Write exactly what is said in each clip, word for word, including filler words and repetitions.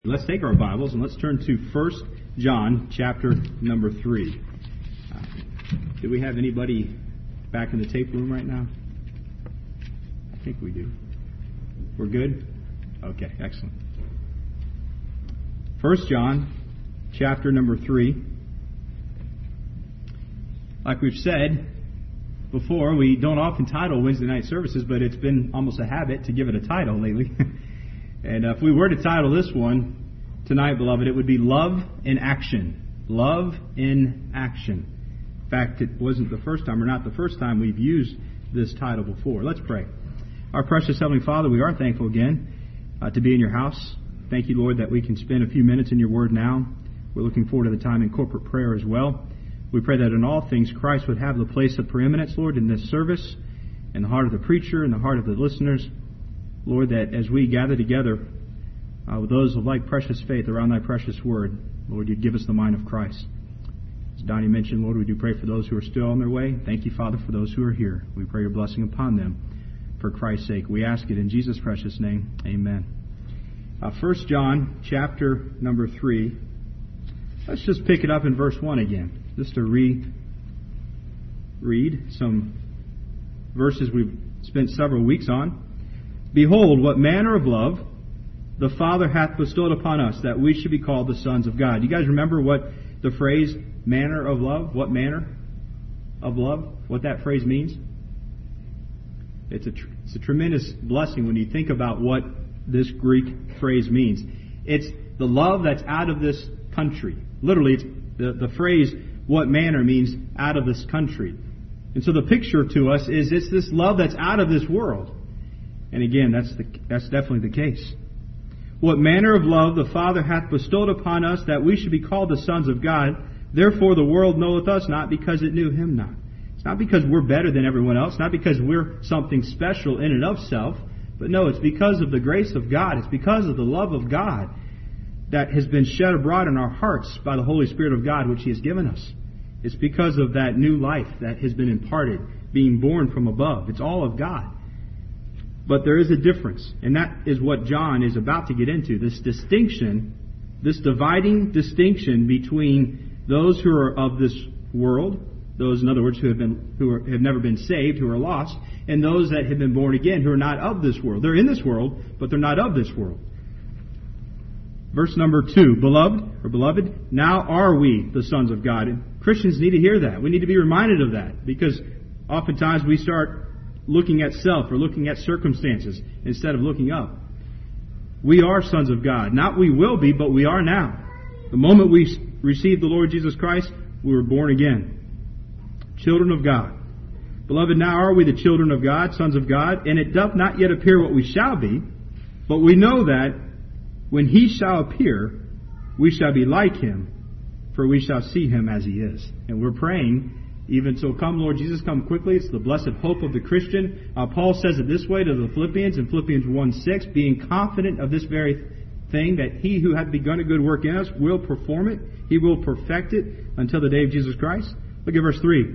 Let's take our Bibles and let's turn to First John chapter number three. Uh, do we have anybody back in the tape room right now? I think we do. We're good? Okay, excellent. First John chapter number three. Like we've said before, we don't often title Wednesday night services, but it's been almost a habit to give it a title lately. And uh, if we were to title this one tonight, beloved, it would be Love in Action. Love in Action. In fact, it wasn't the first time, or not the first time, we've used this title before. Let's pray. Our precious Heavenly Father, we are thankful again uh, to be in your house. Thank you, Lord, that we can spend a few minutes in your word now. We're looking forward to the time in corporate prayer as well. We pray that in all things Christ would have the place of preeminence, Lord, in this service, in the heart of the preacher, in the heart of the listeners. Lord, that as we gather together uh, with those of like precious faith around thy precious word, Lord, you'd give us the mind of Christ. As Donnie mentioned, Lord, we do pray for those who are still on their way. Thank you, Father, for those who are here. We pray your blessing upon them for Christ's sake. We ask it in Jesus' precious name. Amen. Uh, First John chapter number three. Let's just pick it up in verse one again, just to re read some verses we've spent several weeks on. Behold, what manner of love the Father hath bestowed upon us, that we should be called the sons of God. You guys remember what the phrase manner of love, what manner of love, what that phrase means? It's a, tr- it's a tremendous blessing when you think about what this Greek phrase means. It's the love that's out of this country. Literally, it's the, the phrase, what manner, means out of this country. And so the picture to us is it's this love that's out of this world. And again, that's the, that's definitely the case. What manner of love the Father hath bestowed upon us, that we should be called the sons of God. Therefore the world knoweth us not, because it knew him not. It's not because we're better than everyone else, not because we're something special in and of self, but no, it's because of the grace of God. It's because of the love of God that has been shed abroad in our hearts by the Holy Spirit of God, which he has given us. It's because of that new life that has been imparted, being born from above. It's all of God. But there is a difference, and that is what John is about to get into. This distinction, this dividing distinction between those who are of this world, those, in other words, who have been who are, have never been saved, who are lost, and those that have been born again, who are not of this world. They're in this world, but they're not of this world. Verse number two, beloved, or beloved, now are we the sons of God. And Christians need to hear that. We need to be reminded of that, because oftentimes we start looking at self or looking at circumstances instead of looking up. We are sons of God. Not we will be, but we are now. The moment we received the Lord Jesus Christ, we were born again. Children of God. Beloved, now are we the children of God, sons of God, and it doth not yet appear what we shall be, but we know that when he shall appear, we shall be like him, for we shall see him as he is. And we're praying, even so, come, Lord Jesus, come quickly. It's the blessed hope of the Christian. Uh, Paul says it this way to the Philippians in Philippians one six, being confident of this very thing, that he who hath begun a good work in us will perform it. He will perfect it until the day of Jesus Christ. Look at verse three.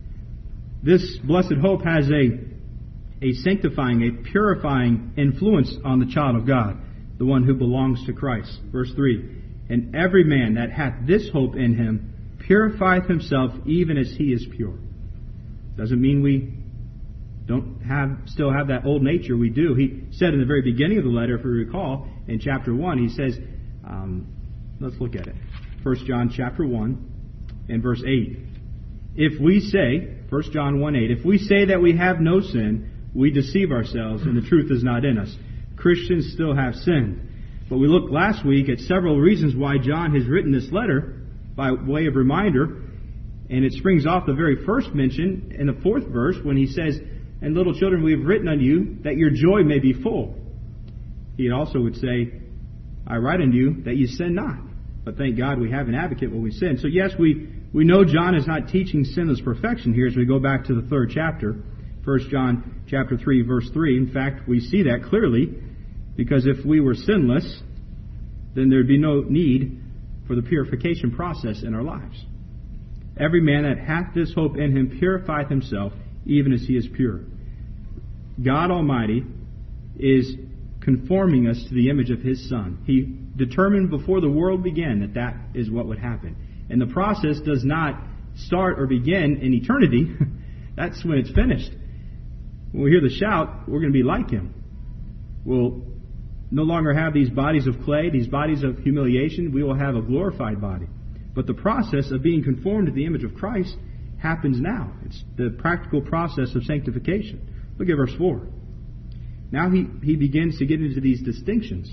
This blessed hope has a, a sanctifying, a purifying influence on the child of God, the one who belongs to Christ. Verse three. And every man that hath this hope in him purifieth himself even as he is pure. Doesn't mean we don't have still have that old nature. We do. He said in the very beginning of the letter, if you recall, in chapter one, he says, um, let's look at it. First John chapter one and verse eight. If we say, First John one eight, if we say that we have no sin, we deceive ourselves and the truth is not in us. Christians still have sin. But we looked last week at several reasons why John has written this letter by way of reminder, and it springs off the very first mention in the fourth verse when he says, and little children, we have written unto you that your joy may be full. He also would say, I write unto you that you sin not. But thank God we have an advocate when we sin. So yes, we, we know John is not teaching sinless perfection here as we go back to the third chapter, First John chapter three, verse three. In fact, we see that clearly, because if we were sinless, then there'd be no need for the purification process in our lives. Every man that hath this hope in him purifieth himself, even as he is pure. God Almighty is conforming us to the image of His Son. He determined before the world began that that is what would happen. And the process does not start or begin in eternity. That's when it's finished. When we hear the shout, we're going to be like Him. We'll no longer have these bodies of clay, these bodies of humiliation. We will have a glorified body. But the process of being conformed to the image of Christ happens now. It's the practical process of sanctification. Look at verse four. Now he, he begins to get into these distinctions.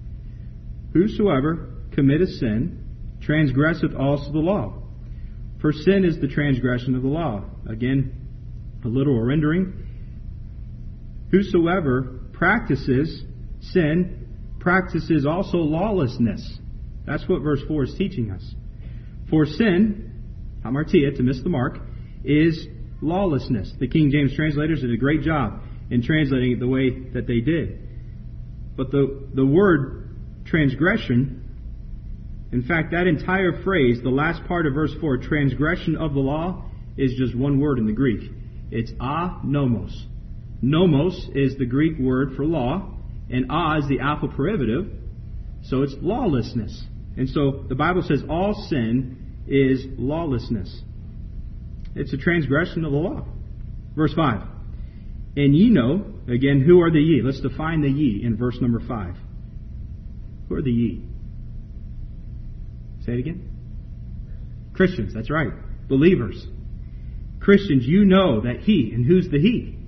Whosoever committeth sin transgresseth also the law. For sin is the transgression of the law. Again, a literal rendering. Whosoever practices sin practices also lawlessness. That's what verse four is teaching us. For sin, hamartia, to miss the mark, is lawlessness. The King James translators did a great job in translating it the way that they did. But the, the word transgression, in fact, that entire phrase, the last part of verse four, transgression of the law, is just one word in the Greek. It's a nomos. Nomos is the Greek word for law, and a is the alpha privative, so it's lawlessness. And so the Bible says all sin is lawlessness. It's a transgression of the law. Verse five. And ye know, again, who are the ye? Let's define the ye in verse number five. Who are the ye? Say it again. Christians, that's right. Believers. Christians, you know that He, and who's the He?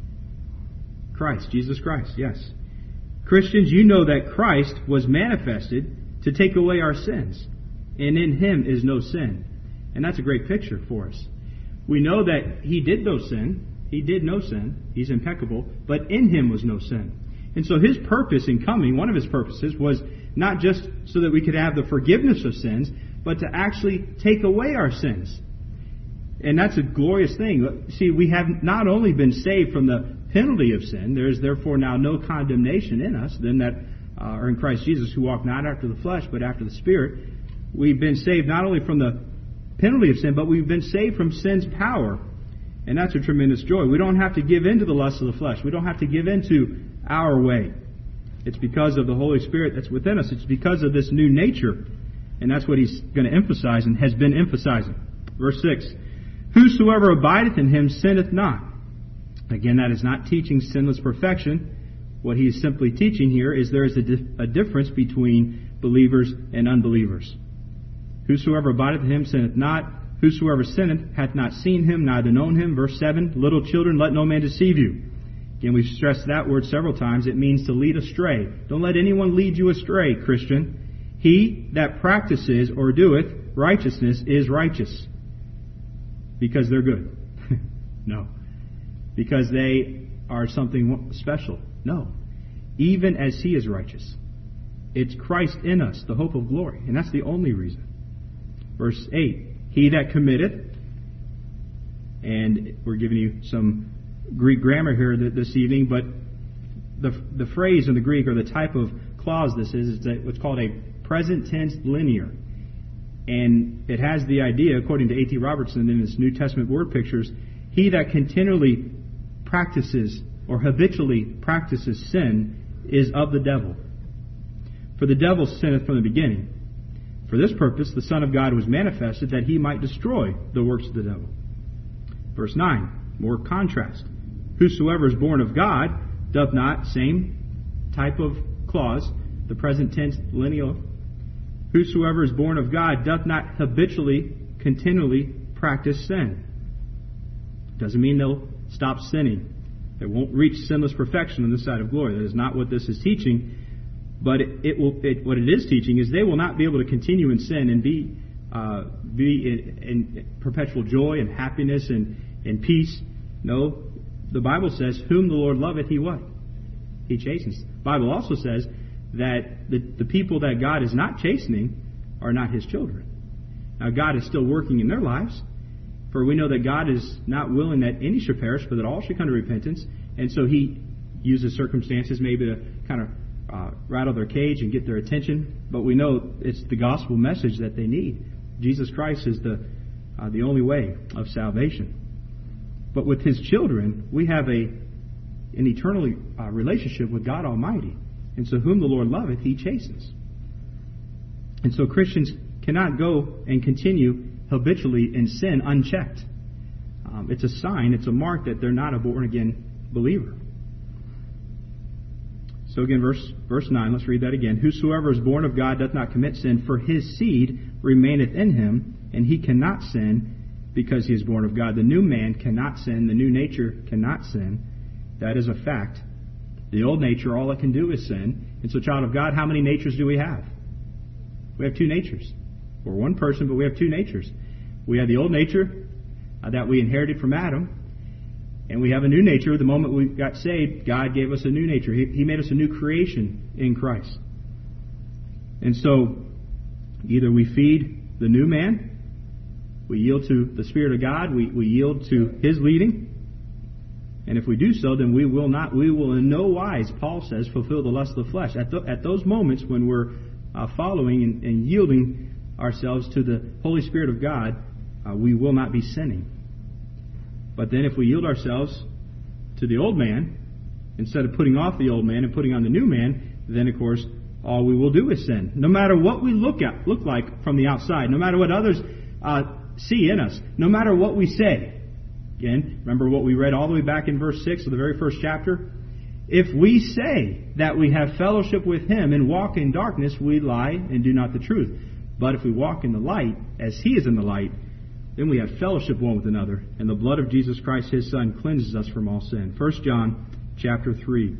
Christ, Jesus Christ, yes. Christians, you know that Christ was manifested to take away our sins, and in Him is no sin. And that's a great picture for us. We know that He did no sin. He did no sin. He's impeccable. But in Him was no sin. And so His purpose in coming, one of His purposes, was not just so that we could have the forgiveness of sins, but to actually take away our sins. And that's a glorious thing. See, we have not only been saved from the penalty of sin, there is therefore now no condemnation in us, then that uh, are in Christ Jesus, who walk not after the flesh, but after the Spirit. We've been saved not only from the penalty of sin, but we've been saved from sin's power. And that's a tremendous joy. We don't have to give in to the lust of the flesh. We don't have to give in to our way. It's because of the Holy Spirit that's within us. It's because of this new nature. And that's what he's going to emphasize and has been emphasizing. Verse six. Whosoever abideth in Him sinneth not. Again, that is not teaching sinless perfection. What he is simply teaching here is there is a, di- a difference between believers and unbelievers. Whosoever abideth in Him sinneth not. Whosoever sinneth hath not seen Him, neither known Him. Verse seven, little children, let no man deceive you. Again, we've stressed that word several times. It means to lead astray. Don't let anyone lead you astray, Christian. He that practices or doeth righteousness is righteous. Because they're good. No. Because they are something special. No. Even as He is righteous. It's Christ in us, the hope of glory. And that's the only reason. Verse eight. He that committeth, and we're giving you some Greek grammar here this evening, but the the phrase in the Greek, or the type of clause this is, is what's called a present tense linear. And it has the idea, according to A T Robertson in his New Testament word pictures, he that continually practices or habitually practices sin is of the devil. For the devil sinneth from the beginning. For this purpose the Son of God was manifested, that He might destroy the works of the devil. Verse nine, more contrast. Whosoever is born of God doth not, same type of clause, the present tense lineal. Whosoever is born of God doth not habitually, continually practice sin. Doesn't mean they'll stop sinning. They won't reach sinless perfection on this side of glory. That is not what this is teaching. But it, it will. It, what it is teaching is they will not be able to continue in sin and be uh, be in, in perpetual joy and happiness and, and peace. No, the Bible says, "Whom the Lord loveth, He what? He chastens." The Bible also says that the, the people that God is not chastening are not His children. Now, God is still working in their lives, for we know that God is not willing that any should perish, but that all should come to repentance. And so He uses circumstances maybe to kind of Uh, rattle their cage and get their attention, but we know it's the gospel message that they need. Jesus Christ is the uh, the only way of salvation. But with His children, we have a an eternal uh, relationship with God Almighty. And so whom the Lord loveth, he chastens. And so Christians cannot go and continue habitually in sin unchecked. Um, it's a sign, it's a mark that they're not a born-again believer. So again, verse verse nine, let's read that again. Whosoever is born of God doth not commit sin, for his seed remaineth in him, and he cannot sin because he is born of God. The new man cannot sin. The new nature cannot sin. That is a fact. The old nature, all it can do is sin. And so, child of God, how many natures do we have? We have two natures. We're one person, but we have two natures. We have the old nature uh, that we inherited from Adam, and we have a new nature. The moment we got saved, God gave us a new nature. He, he made us a new creation in Christ. And so, either we feed the new man, we yield to the Spirit of God, we, we yield to His leading, and if we do so, then we will not, we will in no wise, Paul says, fulfill the lust of the flesh. At, the, at those moments when we're uh, following and, and yielding ourselves to the Holy Spirit of God, uh, we will not be sinning. But then if we yield ourselves to the old man, instead of putting off the old man and putting on the new man, then of course all we will do is sin. No matter what we look at, look like from the outside, no matter what others uh, see in us, no matter what we say. Again, remember what we read all the way back in verse six of the very first chapter? If we say that we have fellowship with Him and walk in darkness, we lie and do not the truth. But if we walk in the light, as He is in the light, then we have fellowship one with another, and the blood of Jesus Christ, His Son, cleanses us from all sin. First John chapter three.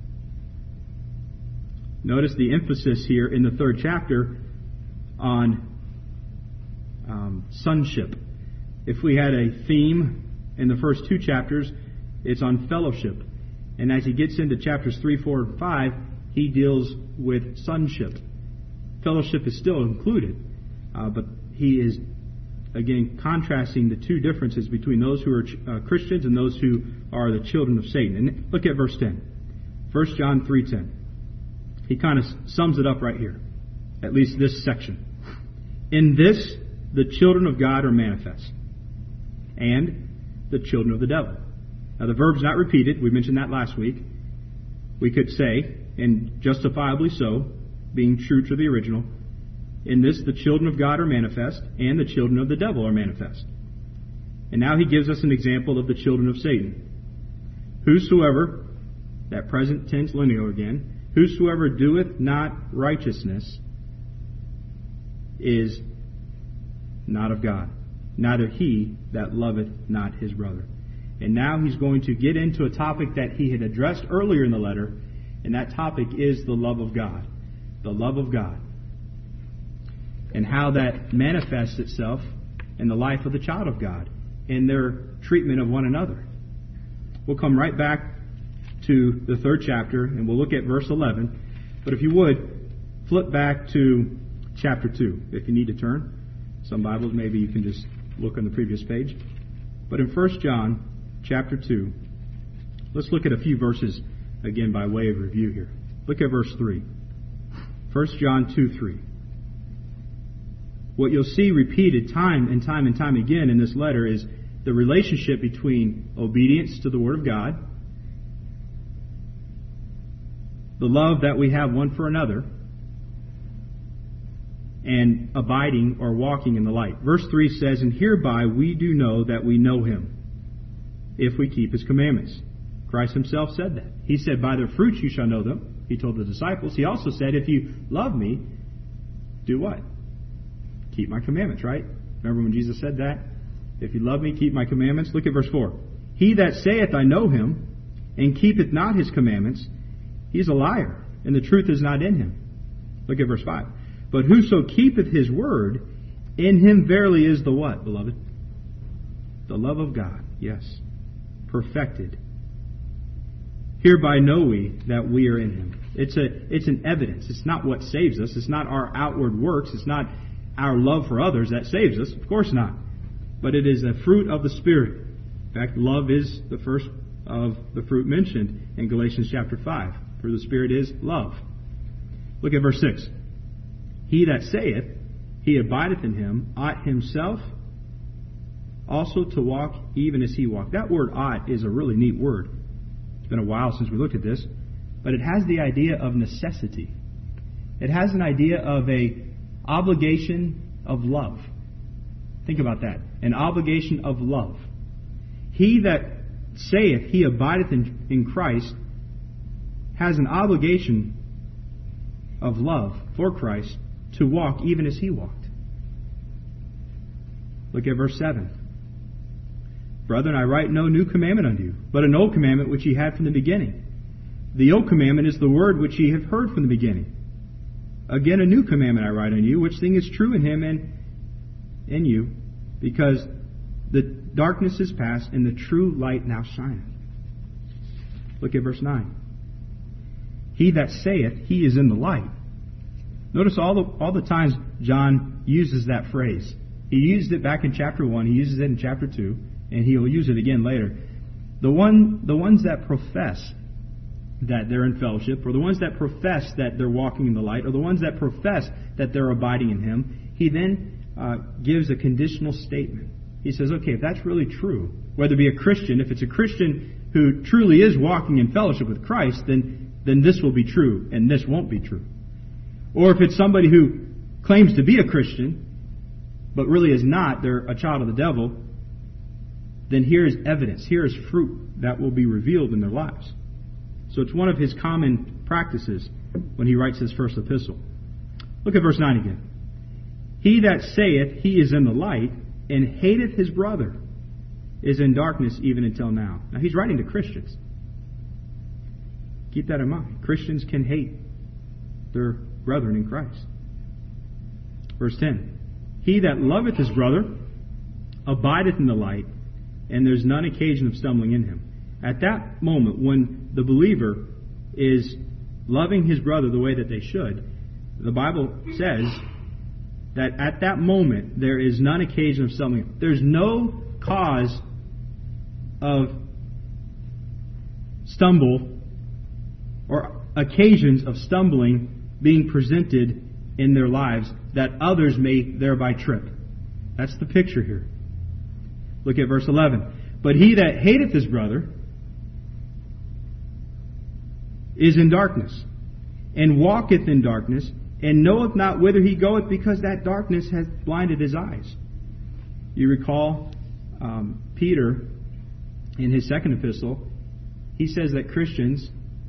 Notice the emphasis here in the third chapter on um, sonship. If we had a theme in the first two chapters, it's on fellowship. And as he gets into chapters three, four, and five, he deals with sonship. Fellowship is still included, uh, but he is, again, contrasting the two differences between those who are uh, Christians and those who are the children of Satan. And look at verse ten. First John three ten. He kind of sums it up right here, at least this section. In this, the children of God are manifest, and the children of the devil. Now, the verb's not repeated. We mentioned that last week. We could say, and justifiably so, being true to the original, in this the children of God are manifest, and the children of the devil are manifest. And now he gives us an example of the children of Satan. Whosoever, that present tense lineal again, whosoever doeth not righteousness is not of God, neither he that loveth not his brother. And now he's going to get into a topic that he had addressed earlier in the letter, and that topic is the love of God. The love of God. And how that manifests itself in the life of the child of God, in their treatment of one another. We'll come right back to the third chapter, and we'll look at verse eleven. But if you would, flip back to chapter two, if you need to turn. Some Bibles, maybe you can just look on the previous page. But in First John chapter two, let's look at a few verses again by way of review here. Look at verse three. First John two three. What you'll see repeated time and time and time again in this letter is the relationship between obedience to the Word of God, the love that we have one for another, and abiding or walking in the light. Verse three says, and hereby we do know that we know Him, if we keep His commandments. Christ Himself said that. He said, by their fruits you shall know them. He told the disciples. He also said, if you love me, do what? Keep my commandments, right? Remember when Jesus said that? If you love me, keep my commandments. Look at verse four. He that saith, I know Him, and keepeth not His commandments, he is a liar, and the truth is not in him. Look at verse five. But whoso keepeth His word, in him verily is the what, beloved? The love of God, yes. Perfected. Hereby know we that we are in Him. It's a it's an evidence. It's not what saves us. It's not our outward works. It's not our love for others that saves us. Of course not. But it is a fruit of the Spirit. In fact, love is the first of the fruit mentioned in Galatians chapter five. For the Spirit is love. Look at verse six. He that saith, he abideth in Him, ought himself also to walk even as He walked. That word ought is a really neat word. It's been a while since we looked at this. but it has the idea of necessity. It has an idea of a obligation of love. Think about that. An obligation of love. He that saith he abideth in, in Christ has an obligation of love for Christ to walk even as he walked. Look at verse seven. Brethren, I write no new commandment unto you, but an old commandment which ye had from the beginning. The old commandment is the word which ye have heard from the beginning. Again, a new commandment I write unto you, which thing is true in him and in you, because the darkness is past and the true light now shineth. Look at verse nine. He that saith he is in the light. Notice all the all the times John uses that phrase. He used it back in chapter one. He uses it in chapter two, and he'll use it again later. The one, the ones that profess that they're in fellowship, or the ones that profess that they're walking in the light, or the ones that profess that they're abiding in Him, he then uh, gives a conditional statement. He says, okay, if that's really true, whether it be a Christian, if it's a Christian who truly is walking in fellowship with Christ, then then this will be true, and this won't be true. Or if it's somebody who claims to be a Christian, but really is not, they're a child of the devil, then here is evidence, here is fruit that will be revealed in their lives. So it's one of his common practices when he writes his first epistle. Look at verse nine again. He that saith he is in the light, and hateth his brother, is in darkness even until now. Now he's writing to Christians. Keep that in mind. Christians can hate their brethren in Christ. Verse ten. He that loveth his brother abideth in the light, and there's none occasion of stumbling in him. At that moment, when the believer is loving his brother the way that they should, the Bible says that at that moment there is none occasion of stumbling. There's no cause of stumble or occasions of stumbling being presented in their lives that others may thereby trip. That's the picture here. Look at verse eleven. But he that hateth his brother is in darkness, and walketh in darkness, and knoweth not whither he goeth, because that darkness hath blinded his eyes. You recall um, Peter in his second epistle, he says that Christians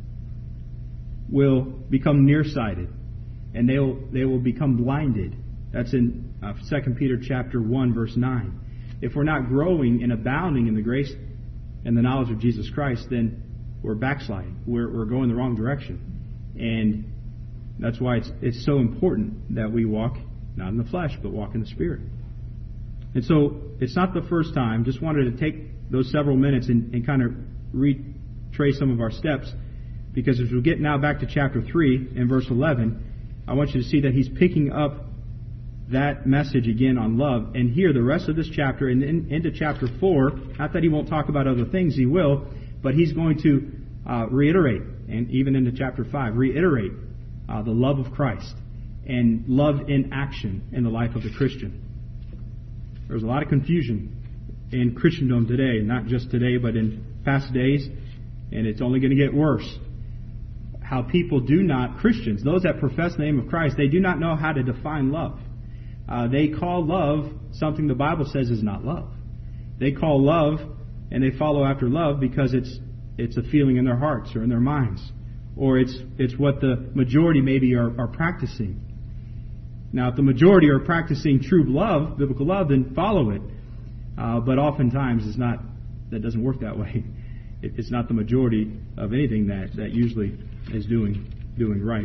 will become nearsighted, and they will they will become blinded. That's in uh, Second Peter chapter one, verse nine. If we're not growing and abounding in the grace and the knowledge of Jesus Christ, then we're backsliding. We're, we're going the wrong direction. And that's why it's it's so important that we walk not in the flesh, but walk in the Spirit. And so it's not the first time. Just wanted to take those several minutes and, and kind of retrace some of our steps, because as we get now back to chapter three and verse eleven, I want you to see that he's picking up that message again on love. And here, the rest of this chapter and in, into chapter four, not that he won't talk about other things, he will, but he's going to uh, reiterate, and even into chapter five, reiterate uh, the love of Christ and love in action in the life of the Christian. There's a lot of confusion in Christendom today, not just today, but in past days, and it's only going to get worse. How people do not, Christians, those that profess the name of Christ, they do not know how to define love. Uh, they call love something the Bible says is not love. They call love, and they follow after love because it's it's a feeling in their hearts or in their minds, or it's it's what the majority maybe are, are practicing. Now, if the majority are practicing true love, biblical love, then follow it. Uh, but oftentimes, it's not. That doesn't work that way. It, it's not the majority of anything that, that usually is doing doing right.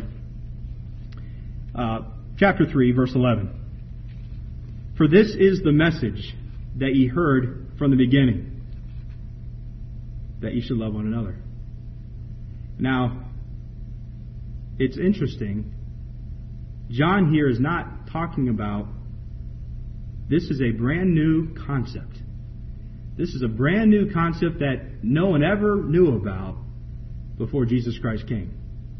Uh, chapter three, verse eleven. For this is the message that ye heard from the beginning, that ye should love one another. Now, it's interesting. John here is not talking about, this is a brand new concept. This is a brand new concept that no one ever knew about before Jesus Christ came.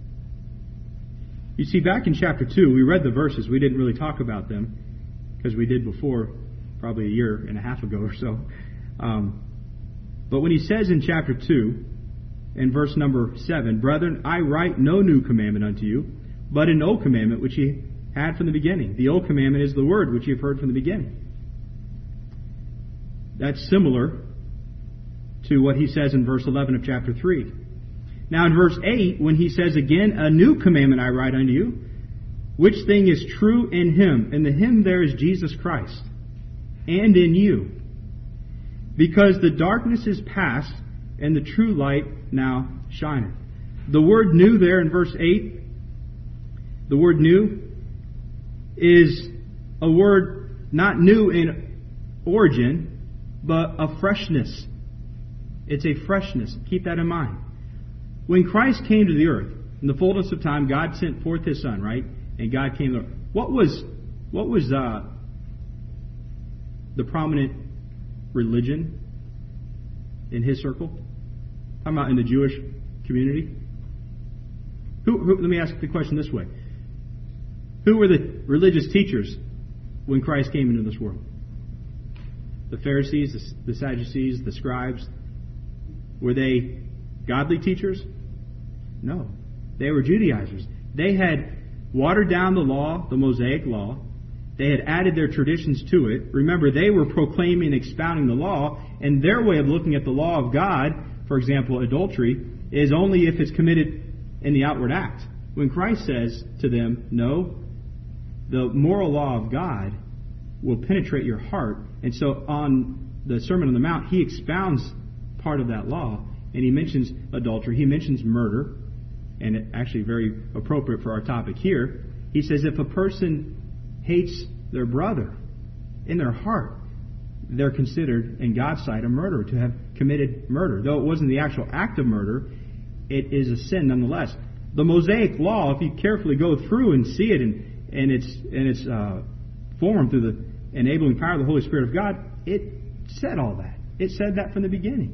You see, back in chapter two, we read the verses. We didn't really talk about them, because we did before, probably a year and a half ago or so. Um, but when he says in chapter two, in verse number seven, Brethren, I write no new commandment unto you, but an old commandment which ye had from the beginning. The old commandment is the word which ye have heard from the beginning. That's similar to what he says in verse eleven of chapter three. Now in verse eight, when he says again, a new commandment I write unto you, which thing is true in him, and the him there is Jesus Christ, and in you. Because the darkness is past, and the true light now shineth. The word new there in verse eight, the word new, is a word not new in origin, but a freshness. It's a freshness. Keep that in mind. When Christ came to the earth, in the fullness of time, God sent forth His Son, right? And God came to the earth. What was, what was uh, the prominent religion in His circle? Talking about in the Jewish community. Who, who, let me ask the question this way. Who were the religious teachers when Christ came into this world? The Pharisees, the, the Sadducees, the scribes. Were they godly teachers? No. They were Judaizers. They had watered down the law, the Mosaic law. They had added their traditions to it. Remember, they were proclaiming and expounding the law, and their way of looking at the law of God, for example, adultery, is only if it's committed in the outward act. When Christ says to them, no, the moral law of God will penetrate your heart. And so on the Sermon on the Mount, He expounds part of that law, and He mentions adultery. He mentions murder, and it actually very appropriate for our topic here. He says if a person hates their brother in their heart, they're considered in God's sight a murderer, to have committed murder. Though it wasn't the actual act of murder, it is a sin nonetheless. The Mosaic law, if you carefully go through and see it in, in its, in its uh, form through the enabling power of the Holy Spirit of God, it said all that. It said that from the beginning.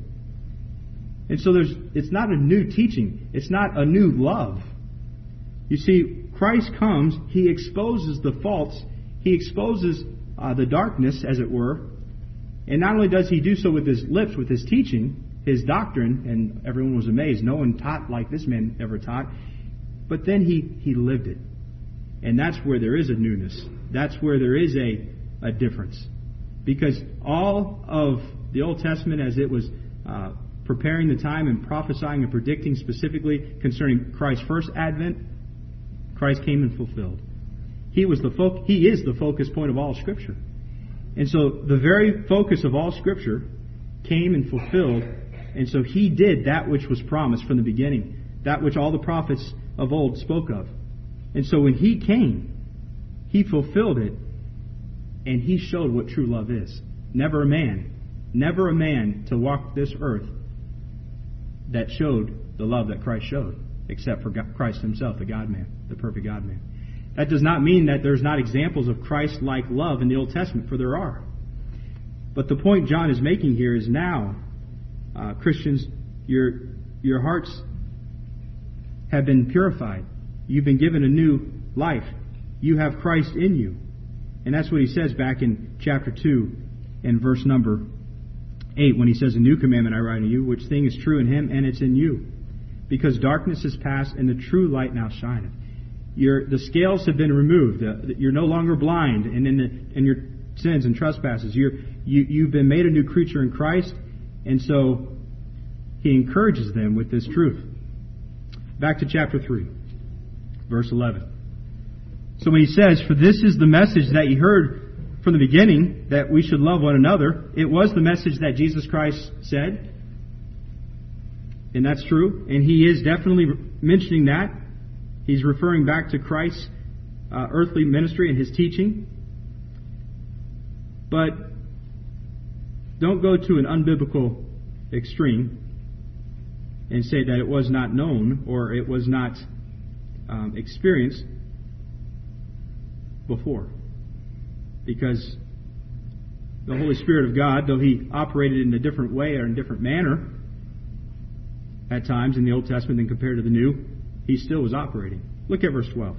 And so there's, it's not a new teaching. It's not a new love. You see, Christ comes, He exposes the faults, He exposes uh, the darkness, as it were. And not only does He do so with His lips, with His teaching, His doctrine, and everyone was amazed. No one taught like this man ever taught. But then He, he lived it. And that's where there is a newness. That's where there is a, a difference. Because all of the Old Testament, as it was uh, preparing the time and prophesying and predicting specifically concerning Christ's first advent, Christ came and fulfilled. He was the fo- He is the focus point of all Scripture. And so the very focus of all Scripture came and fulfilled. And so He did that which was promised from the beginning, that which all the prophets of old spoke of. And so when He came, He fulfilled it, and He showed what true love is. Never a man, never a man to walk this earth that showed the love that Christ showed, except for Christ Himself, the God-man, the perfect God-man. That does not mean that there's not examples of Christ-like love in the Old Testament, for there are. But the point John is making here is now, uh, Christians, your your hearts have been purified. You've been given a new life. You have Christ in you. And that's what he says back in chapter two and verse number eight, when he says, a new commandment I write unto you, which thing is true in Him, and it's in you. Because darkness is past, and the true light now shineth. Your, the scales have been removed. Uh, you're no longer blind and in, the, in your sins and trespasses. You're, you, you've been made a new creature in Christ. And so he encourages them with this truth. Back to chapter three, verse eleven. So when he says, for this is the message that you heard from the beginning, that we should love one another. It was the message that Jesus Christ said. And that's true. And he is definitely mentioning that. He's referring back to Christ's uh, earthly ministry and His teaching. But don't go to an unbiblical extreme and say that it was not known or it was not um, experienced before. Because the Holy Spirit of God, though He operated in a different way or in a different manner at times in the Old Testament than compared to the New, He still was operating. Look at verse twelve.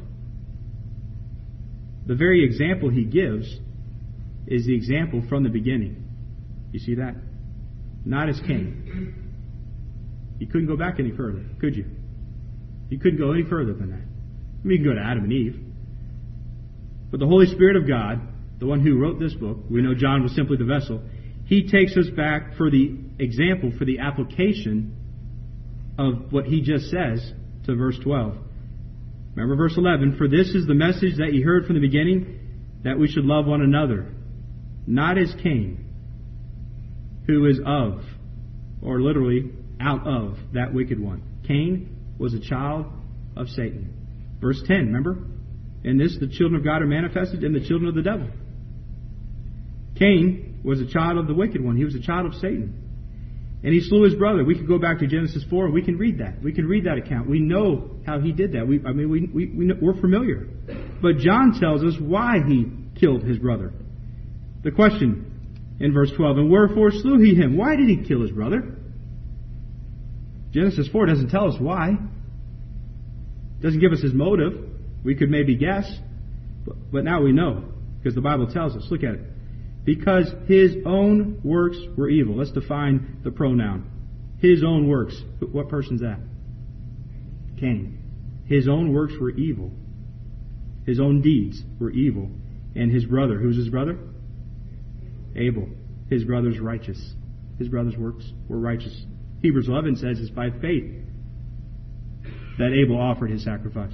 The very example He gives is the example from the beginning. You see that? Not as Cain. You couldn't go back any further, could you? You couldn't go any further than that. I mean, you can go to Adam and Eve. But the Holy Spirit of God, the one who wrote this book, we know John was simply the vessel, he takes us back for the example, for the application of what he just says to verse twelve. Remember verse eleven, for this is the message that ye heard from the beginning, that we should love one another, not as Cain, who is of, or literally out of, that wicked one. Cain was a child of Satan. Verse ten, remember? In this the children of God are manifested and the children of the devil. Cain was a child of the wicked one. He was a child of Satan. And he slew his brother. We could go back to Genesis four and we can read that. We can read that account. We know how he did that. We, I mean, we, we, we know, we're familiar. But John tells us why he killed his brother. The question in verse twelve, and wherefore slew he him? Why did he kill his brother? Genesis four doesn't tell us why. It doesn't give us his motive. We could maybe guess. But, but now we know. Because the Bible tells us. Look at it. Because his own works were evil. Let's define the pronoun. His own works. What person's that? Cain. His own works were evil. His own deeds were evil. And his brother, who's his brother? Abel. His brother's righteous. His brother's works were righteous. Hebrews eleven says it's by faith that Abel offered his sacrifice.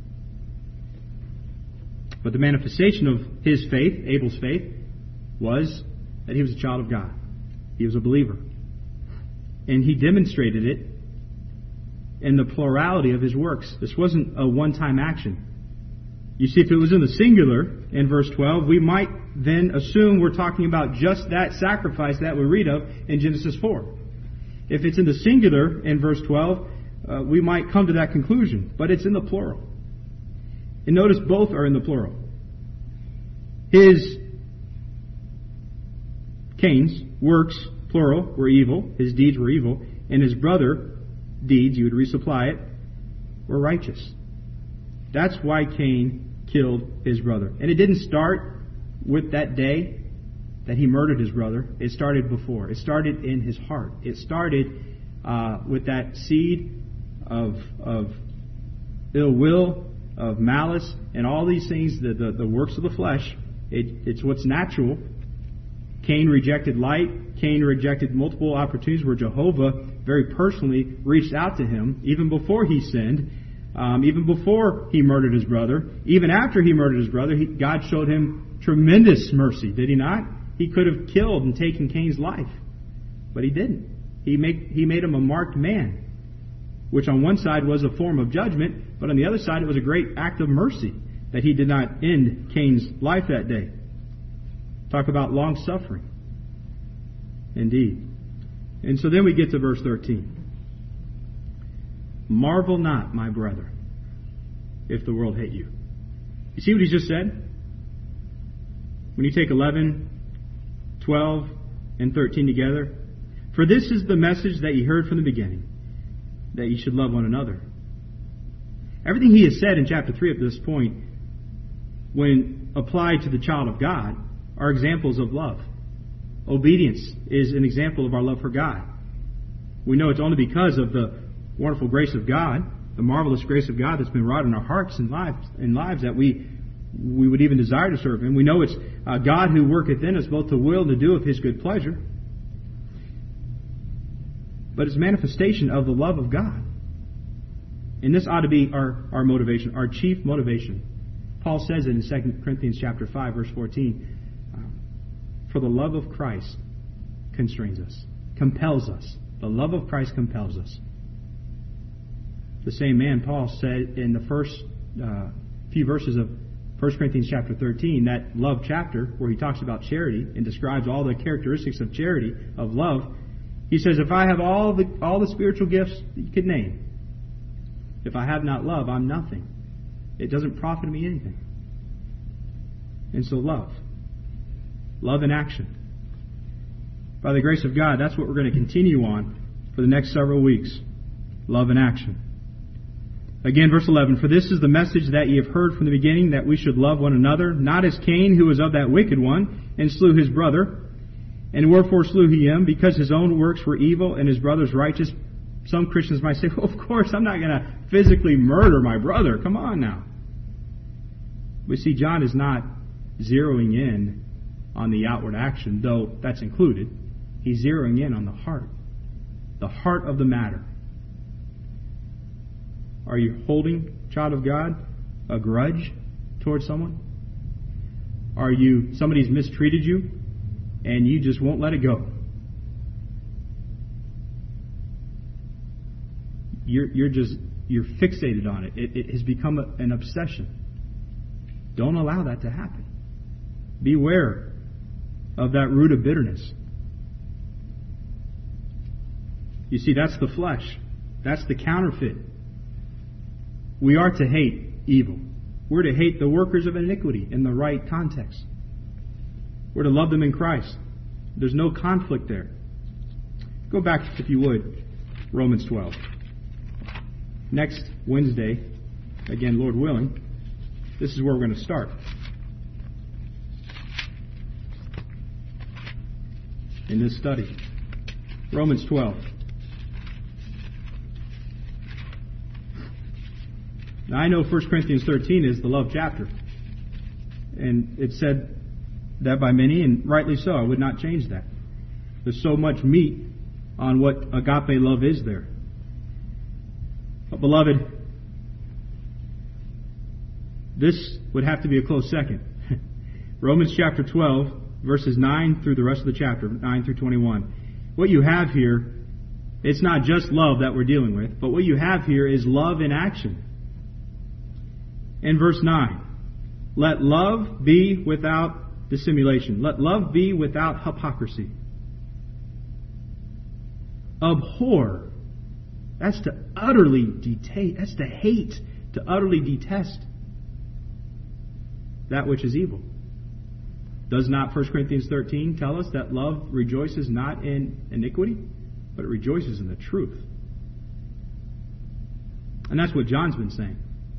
But the manifestation of his faith, Abel's faith, was that he was a child of God. He was a believer. And he demonstrated it in the plurality of his works. This wasn't a one-time action. You see, if it was in the singular in verse twelve, we might then assume we're talking about just that sacrifice that we read of in Genesis four. If it's in the singular in verse twelve, uh, we might come to that conclusion. But it's in the plural. And notice both are in the plural. His, Cain's, works, plural, were evil. His deeds were evil. And his brother, deeds, you would resupply it, were righteous. That's why Cain killed his brother. And it didn't start with that day that he murdered his brother. It started before. It started in his heart. It started uh, with that seed of, of ill will, of malice, and all these things, the, the, the works of the flesh. It, it's what's natural. Cain rejected light. Cain rejected multiple opportunities where Jehovah very personally reached out to him, even before he sinned, um, even before he murdered his brother. Even after he murdered his brother, he, God showed him tremendous mercy, did he not? He could have killed and taken Cain's life, but he didn't. He, make, he made him a marked man, which on one side was a form of judgment, but on the other side it was a great act of mercy that he did not end Cain's life that day. Talk about long suffering. Indeed. And so then we get to verse thirteen. Marvel not, my brother, if the world hate you. You see what he just said? When you take eleven, twelve, and thirteen together. For this is the message that you heard from the beginning, that you should love one another. Everything he has said in chapter three up to this point, when applied to the child of God, are examples of love. Obedience is an example of our love for God. We know it's only because of the wonderful grace of God, the marvelous grace of God that's been wrought in our hearts and lives, and lives that we we would even desire to serve Him. We know it's uh, God who worketh in us both to will and to do of His good pleasure. But it's manifestation of the love of God. And this ought to be our, our motivation, our chief motivation. Paul says it in Second Corinthians chapter five, verse fourteen. For the love of Christ constrains us, compels us. The love of Christ compels us. The same man, Paul, said in the first uh, few verses of First Corinthians chapter thirteen, that love chapter, where he talks about charity and describes all the characteristics of charity, of love. He says, if I have all the all the spiritual gifts that you could name, if I have not love, I'm nothing. It doesn't profit me anything. And so love. Love in action. By the grace of God, that's what we're going to continue on for the next several weeks. Love in action. Again, verse eleven, for this is the message that ye have heard from the beginning, that we should love one another, not as Cain, who was of that wicked one, and slew his brother. And wherefore slew he him? Because his own works were evil, and his brother's righteous. some Christians might say, well, of course, I'm not going to physically murder my brother. Come on now. But see, John is not zeroing in on the outward action, though that's included. He's zeroing in on the heart. The heart of the matter. Are you holding, child of God, a grudge towards someone? Are you, somebody's mistreated you and you just won't let it go? You're, you're just, you're fixated on it. It, it has become a, an obsession. Don't allow that to happen. Beware of that root of bitterness. You see, that's the flesh. That's the counterfeit. We are to hate evil. We're to hate the workers of iniquity in the right context. We're to love them in Christ. There's no conflict there. Go back, if you would, Romans twelve. Next Wednesday, again, Lord willing, this is where we're going to start. In this study. Romans twelve. Now, I know First Corinthians thirteen is the love chapter. And it's said that by many, and rightly so. I would not change that. There's so much meat on what agape love is there. But beloved, this would have to be a close second. Romans chapter twelve, verses nine through the rest of the chapter, nine through twenty-one. What you have here, it's not just love that we're dealing with, but what you have here is love in action. In verse nine, let love be without dissimulation. Let love be without hypocrisy. Abhor. That's to utterly detest. That's to hate, to utterly detest that which is evil. Does not First Corinthians thirteen tell us that love rejoices not in iniquity, but it rejoices in the truth? And that's what John's been saying.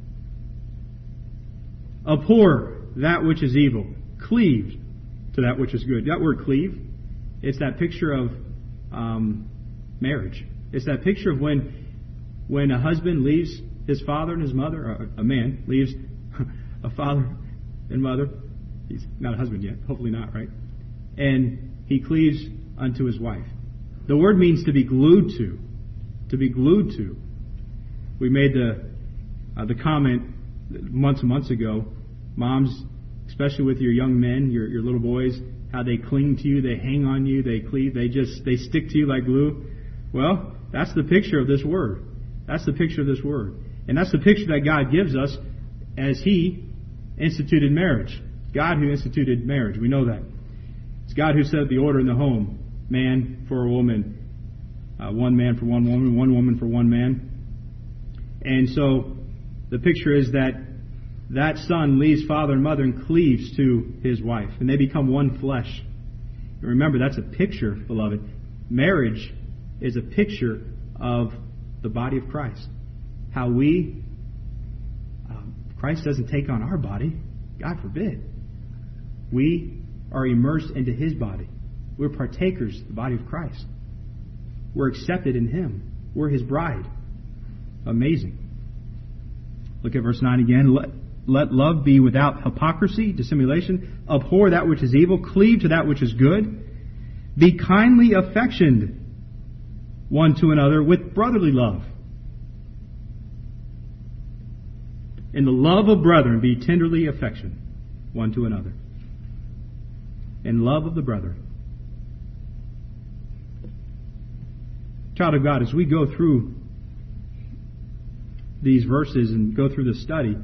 Abhor that which is evil. Cleave to that which is good. That word cleave, it's that picture of um, marriage. It's that picture of when when a husband leaves his father and his mother, or a man leaves a father and mother. He's not a husband yet, hopefully not, right? And he cleaves unto his wife. The word means to be glued to. To be glued to. We made the uh, the comment months and months ago, moms, especially with your young men, your your little boys, how they cling to you, they hang on you, they cleave, they just they stick to you like glue. Well, that's the picture of this word. That's the picture of this word. And that's the picture that God gives us as He instituted marriage. God who instituted marriage. We know that. It's God who set the order in the home. Man for a woman. Uh, one man for one woman. One woman for one man. And so the picture is that that son leaves father and mother and cleaves to his wife. And they become one flesh. And remember, that's a picture, beloved. Marriage is a picture of the body of Christ. How we, um, Christ doesn't take on our body. God forbid. We are immersed into His body. We're partakers of the body of Christ. We're accepted in Him. We're His bride. Amazing. Look at verse nine again. Let, let love be without hypocrisy, dissimulation. Abhor that which is evil. Cleave to that which is good. Be kindly affectioned one to another with brotherly love. In the love of brethren, be tenderly affectioned one to another. In love of the brethren. Child of God, as we go through these verses and go through the study,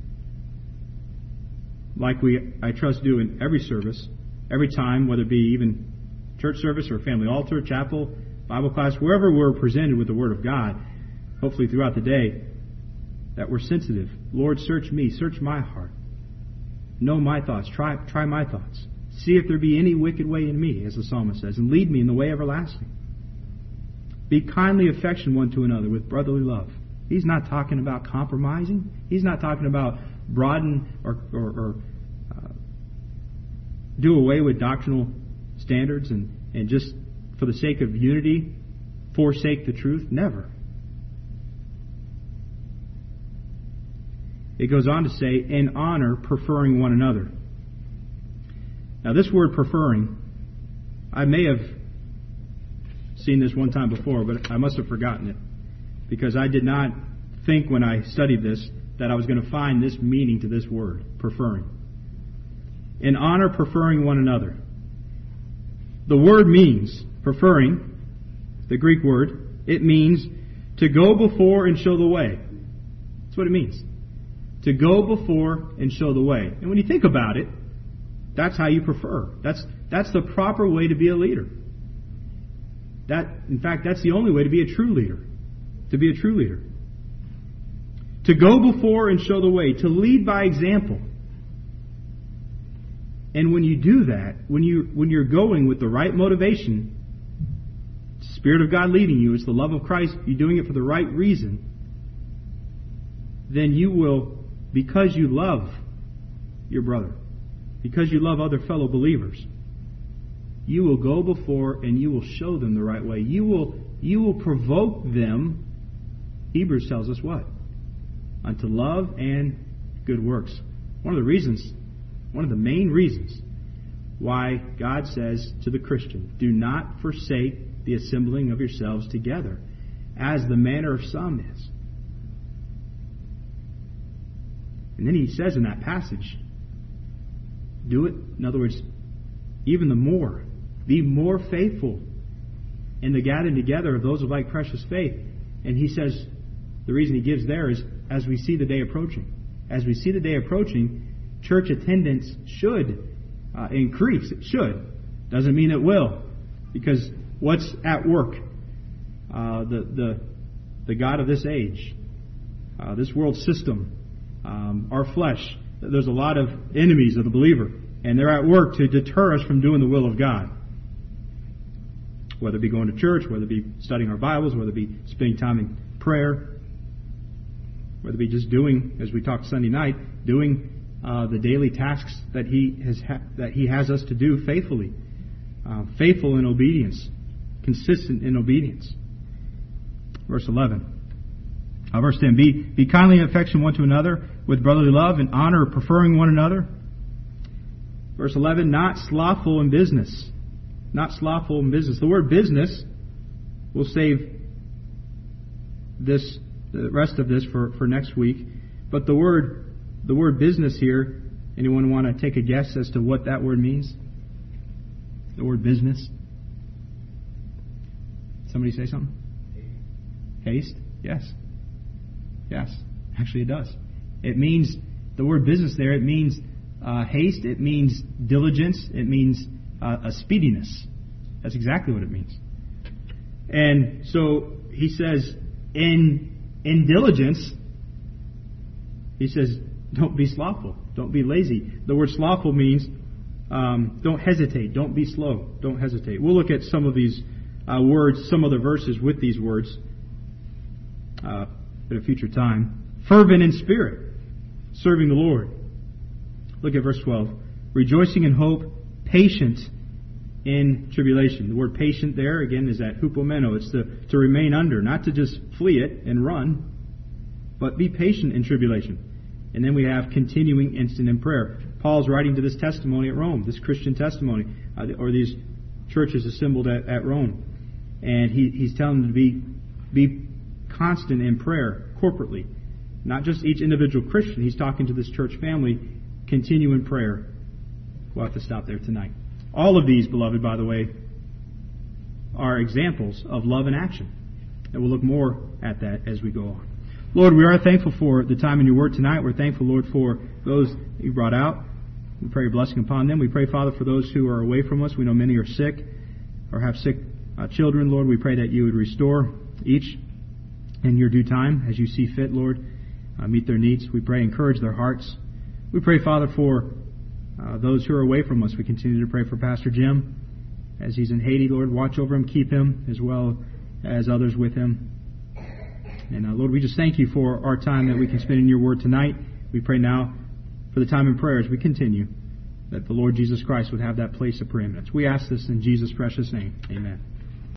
like we, I trust, do in every service, every time, whether it be even church service or family altar, chapel, Bible class, wherever we're presented with the Word of God, hopefully throughout the day, that we're sensitive. Lord, search me, search my heart. Know my thoughts, try, try my thoughts. See if there be any wicked way in me, as the psalmist says, and lead me in the way everlasting. Be kindly affectioned one to another with brotherly love. He's not talking about compromising. He's not talking about broaden or, or, or uh, do away with doctrinal standards and, and just for the sake of unity forsake the truth. Never. it goes on to say, in honor, preferring one another. Now this word preferring, I may have seen this one time before, but I must have forgotten it, because I did not think when I studied this that I was going to find this meaning to this word, preferring. In honor, preferring one another. The word means, preferring, the Greek word, it means to go before and show the way. That's what it means. To go before and show the way. And when you think about it, that's how you prefer. That's that's the proper way to be a leader. That, in fact, that's the only way to be a true leader. To be a true leader. To go before and show the way. To lead by example. And when you do that, when you when you're going with the right motivation, the Spirit of God leading you, it's the love of Christ, you're doing it for the right reason, then you will, because you love your brother, because you love other fellow believers, you will go before and you will show them the right way. You will you will provoke them. Hebrews tells us what? Unto love and good works. One of the reasons, one of the main reasons why God says to the Christian, do not forsake the assembling of yourselves together, as the manner of some is. And then he says in that passage, do it, in other words, even the more. Be more faithful in the gathering together of those of like precious faith. And he says, the reason he gives there is, as we see the day approaching. As we see the day approaching, church attendance should uh, increase. It should. Doesn't mean it will. Because what's at work? Uh, the, the, the God of this age. Uh, this world system. Um, our flesh. There's a lot of enemies of the believer. And they're at work to deter us from doing the will of God. Whether it be going to church, whether it be studying our Bibles, whether it be spending time in prayer, whether it be just doing, as we talked Sunday night, doing uh, the daily tasks that He has ha- that He has us to do faithfully, uh, faithful in obedience, consistent in obedience. Verse eleven, uh, verse ten: Be be kindly in affection one to another with brotherly love and honor, preferring one another. Verse eleven: Not slothful in business. Not slothful in business. The word business, we'll save this, the rest of this for, for next week. But the word, the word business here, anyone want to take a guess as to what that word means? The word business. Somebody say something? Haste? Yes. Yes. Actually, it does. It means, the word business there, it means uh, haste, it means diligence, it means Uh, a speediness. That's exactly what it means. And so he says, in in diligence, he says, don't be slothful, don't be lazy. The word slothful means um, don't hesitate, don't be slow, don't hesitate. We'll look at some of these uh, words, some of the verses with these words uh, at a future time. Fervent in spirit, serving the Lord. Look at verse twelve. Rejoicing in hope, patient in tribulation. The word patient there, again, is that hupomeno. It's to, to remain under, not to just flee it and run, but be patient in tribulation. And then we have continuing instant in prayer. Paul's writing to this testimony at Rome, this Christian testimony, uh, or these churches assembled at, at Rome. And he, he's telling them to be, be constant in prayer, corporately. Not just each individual Christian. He's talking to this church family. Continue in prayer. We'll have to stop there tonight. All of these, beloved, by the way, are examples of love in action. And we'll look more at that as we go on. Lord, we are thankful for the time in your word tonight. We're thankful, Lord, for those you brought out. We pray your blessing upon them. We pray, Father, for those who are away from us. We know many are sick or have sick uh, children. Lord, we pray that you would restore each in your due time as you see fit, Lord. Uh, meet their needs. We pray, encourage their hearts. We pray, Father, for Uh, those who are away from us. We continue to pray for Pastor Jim as he's in Haiti. Lord, watch over him, keep him, as well as others with him. And uh, Lord, we just thank you for our time that we can spend in your word tonight. We pray now for the time in prayer as we continue, that the Lord Jesus Christ would have that place of preeminence. We ask this in Jesus' precious name. Amen.